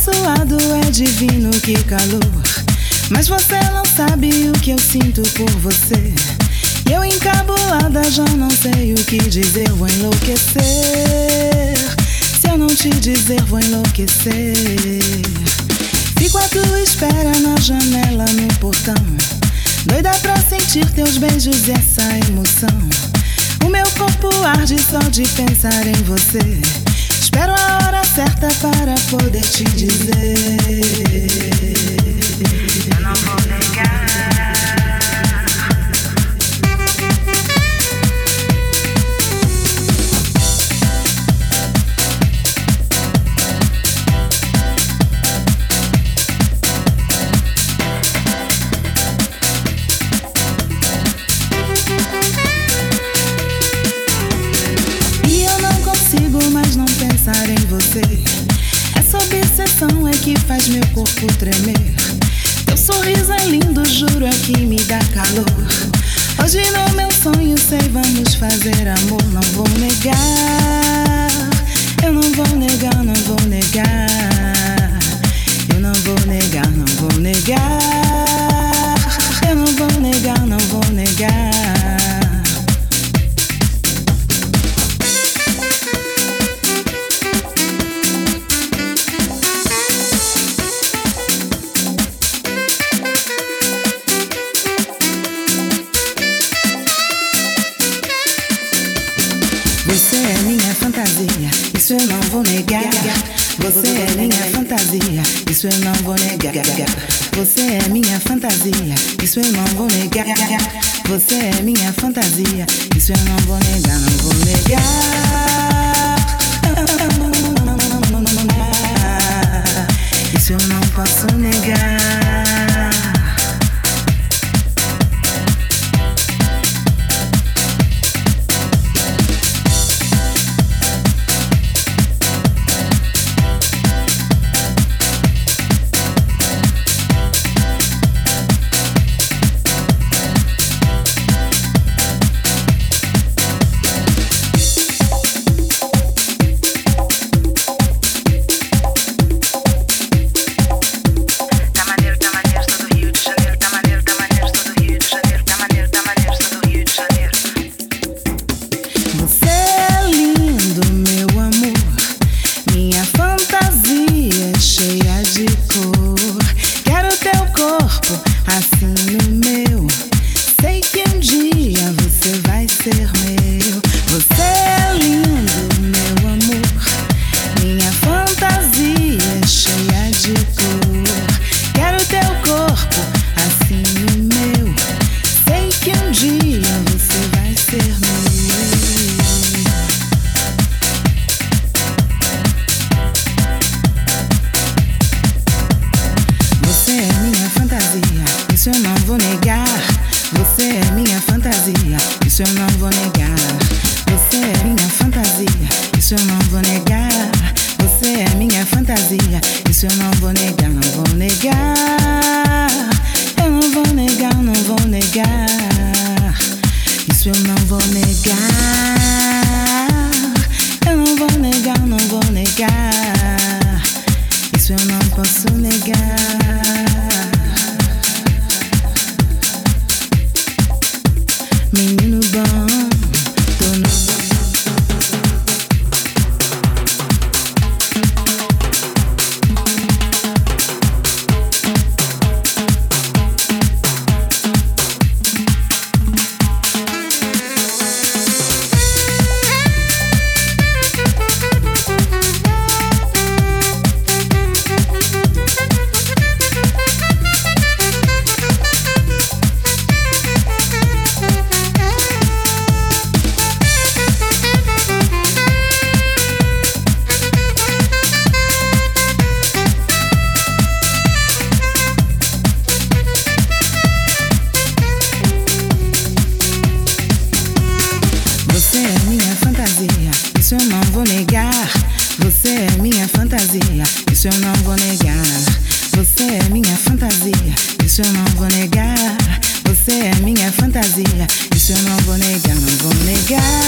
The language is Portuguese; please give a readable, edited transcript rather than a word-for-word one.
Nosso lado é divino, que calor. Mas você não sabe o que eu sinto por você. E eu encabulada já não sei o que dizer, vou enlouquecer. Se eu não te dizer, vou enlouquecer. Fico à tua espera na janela, no portão, doida pra sentir teus beijos e essa emoção. O meu corpo arde só de pensar em você. Espero a hora certa para poder te dizer. Eu não vou negar. Mas não pensar em você. Essa obsessão é que faz meu corpo tremer. Teu sorriso é lindo, juro, é que me dá calor. Hoje no meu sonho sei, vamos fazer amor. Não vou negar, eu não vou negar, não vou negar. Eu não vou negar, não vou negar. Eu não vou negar, não vou negar. Você é minha fantasia, isso eu não vou negar. Você é minha fantasia, isso eu não vou negar. Você é minha fantasia, isso eu não vou negar. Você é minha fantasia, isso eu não vou negar, não vou negar. Isso eu não posso negar. Isso eu não vou negar. Você é minha fantasia, isso eu não vou negar. Você é minha fantasia, isso eu não vou negar. Você é minha fantasia, isso eu não vou negar, não vou negar. Eu não vou negar, não vou negar. Isso eu não vou negar. Eu não vou negar, não vou negar. Isso eu não posso negar. Menino bom, tô no isso eu não vou negar. Você é minha fantasia, isso eu não vou negar. Você é minha fantasia, isso eu não vou negar. Você é minha fantasia, isso eu não vou negar, não vou negar.